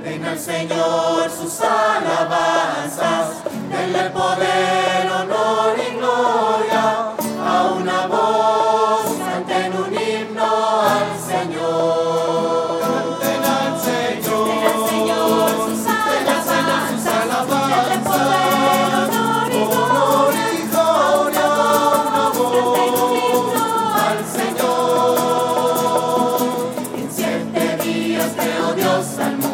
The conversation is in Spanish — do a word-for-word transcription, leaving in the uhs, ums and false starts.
Den al Señor sus alabanzas, denle poder, honor y gloria. A una voz canten un himno al Señor. Canten al Señor, Den al Señor sus alabanzas, denle poder, honor y honor gloria. y gloria. A una voz al Señor. En siete días creó Dios al mundo.